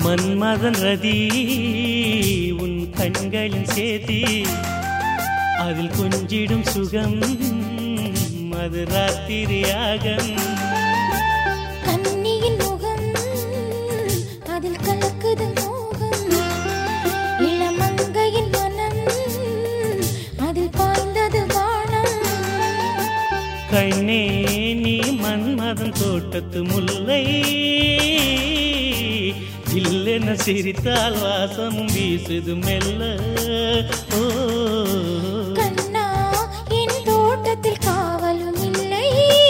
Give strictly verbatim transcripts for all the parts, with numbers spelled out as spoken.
மன்மதன் ரதி உன் கண்களின் சேதி, அதில் கொஞ்சிடும் சுகம் அது ராத்திரியாகம். கண்ணியின் முகம் அதில் கலக்குது மோகம், இளமங்கையின் மனம் அதில் பாய்ந்தது வானம். கண்ணே நீ மன்மதன் தோட்டத்து முல்லை, இல்லென சிரித்தால் வாசமும் வீசுது மெல்ல. ஓ கண்ணா என் தோட்டத்தில் காவலும் இல்லை,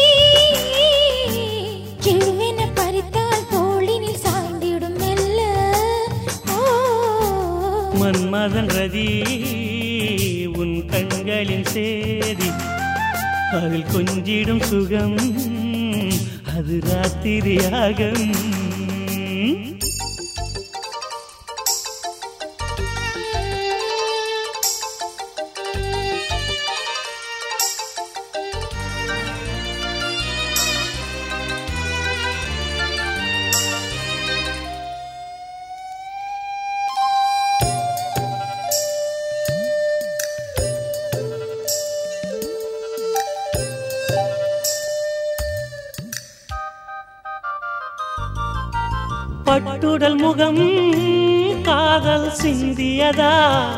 கிழுவென பறித்தால் தோளினில் சாய்ந்திடும் மெல்ல. ஓ மன்மதன் ரதி உன் கண்களின் சேதி, அதில் கொஞ்சிடும் சுகம் அது ராத்திரியாகம். பட்டுடல் முகம் காதல் சிந்தியதா,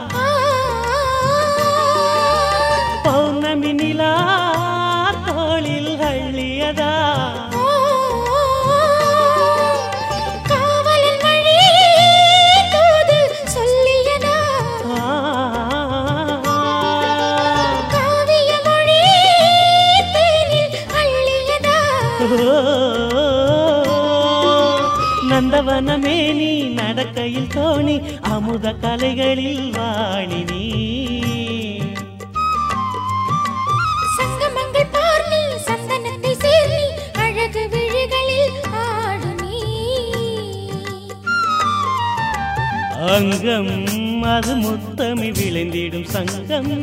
பௌர்ணமி நிலா தோளில் அள்ளியதா, காவலின் வழி தூது சொல்லியதா, காவிய மொழி தேனில் அள்ளியதா. நந்தவனமே நீ நடக்கையில் தோணி, அமுத கலைகளில் வாழி நீ. சங்கமங்கள் பார் நீ, சந்தனத்தை சேர் நீ, அழகு விழிகளில் ஆடு நீ. அங்கம் அது முத்தமி விளைந்திடும் சங்கம்,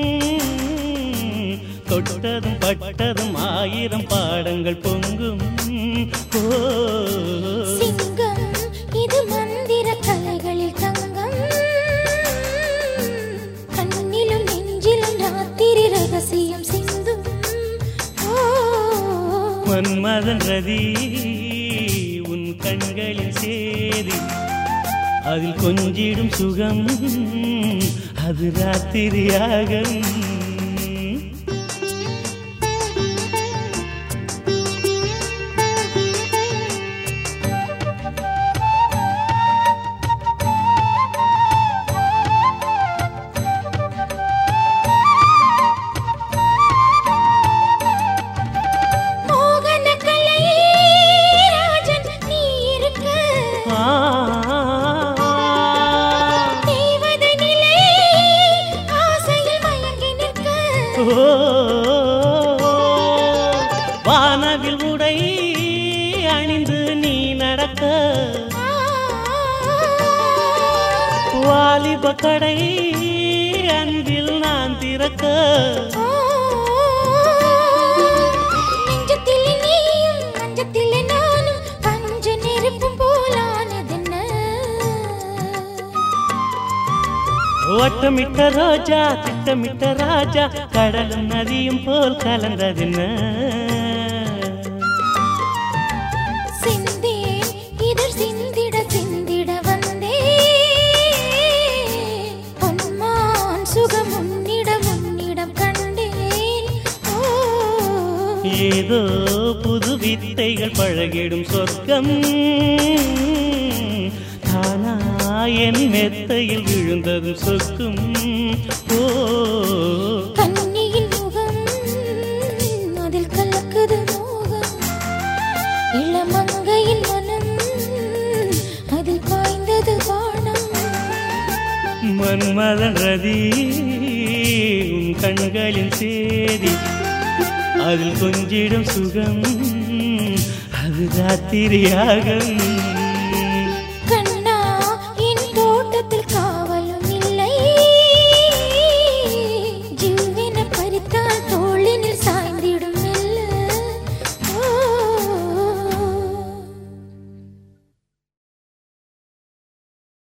தொட்டதும் பட்டதும் ஆயிரம் பாடங்கள் பொங்கும். ஓ சிங்கம் இது மந்திர கலைகளில் தங்கம், கண்ணிலும் நெஞ்சிலும் ராத்திரி ரகசியம் சிந்தும். ஓ மன்மதன் ரதி உன் கண்களின் சேதி, அதில் கொஞ்சிடும் சுகம் அது ராத்திரியாகம். வானவில் உடை அணிந்து நீ நடக்க, வாலிப கடை அன்பில் நான் திறக்க. நெஞ்சத்தில் நீயும் நெஞ்சத்தில் நானும் பஞ்ச நெருப்பும் போலானதென்ன, வட்டமிட்ட ரோஜா திட்டமிட்ட ராஜா, கடலும் நதியும் போல் கலந்ததென்ன. சிந்தேன் இதழ் சிந்திட சிந்திட வந்தே, பொன்மான் சுகம் உன்னிடம் உன்னிடம் கண்டேன். ஓ ஏதோ புது வித்தைகள் பழகிடும் சொர்க்கம், தானா என் மெத்தையில் விழுந்ததும் சொக்கும். ஓ கண்ணியின் முகம் அதில் கலக்குது மோகம், இளமங்கையின் மனம் அதில் பாய்ந்தது வானம். மன்மதன் ரதி உன் கண்களின் சேதி, அதில் கொஞ்சிடும் சுகம் அது ராத்திரியாகம்.